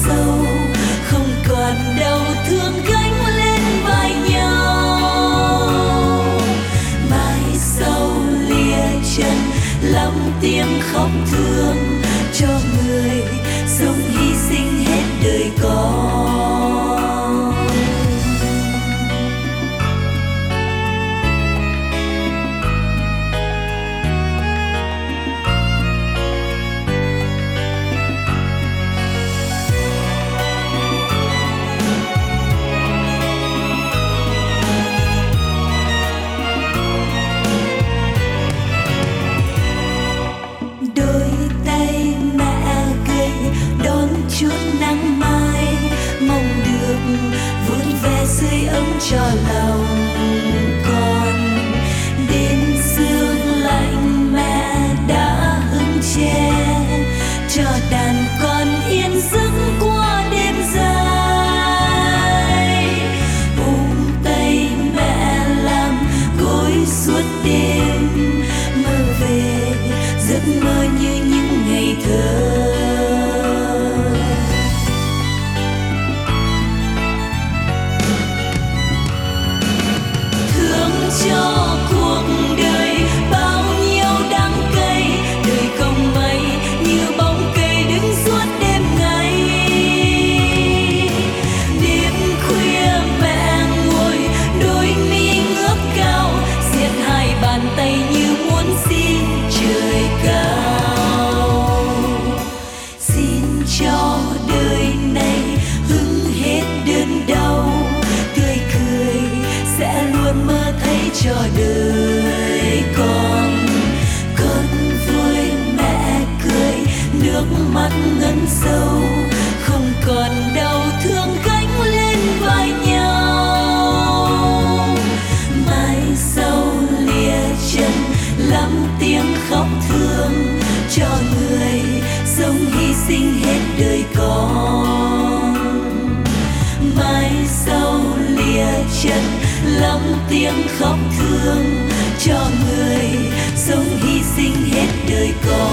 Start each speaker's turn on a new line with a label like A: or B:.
A: sâu, không còn đau thương gánh lên vai nhau. Mai sau lìa chân lắm tiếng khóc thương cho người sống hy sinh hết đời con. Chút nắng mai mong được vun ve sưởi ấm cho lòng con. Đến sương lạnh mẹ đã hứng che cho đàn con yên giấc qua đêm dài. Ôm tay mẹ làm gối suốt đêm, mơ về giấc mơ như những ngày thơ. Cho cuộc đời bao nhiêu đắng cay, đời không may như bóng cây đứng suốt đêm ngày. Đêm khuya mẹ ngồi đôi mi ngước cao, siết hai bàn tay như muốn xin trời cao. Xin cho đời này hứng hết đớn đau, tươi cười sẽ luôn mơ thấy cho đời con. Con vui mẹ cười, nước mắt ngấn sâu, không còn đau thương gánh lên vai nhau. Mai sau lìa chân lắm tiếng khóc thương cho người sống hy sinh hết đời con. Mai sau lìa chân lắm tiếng khóc thương cho người sống hy sinh hết đời con.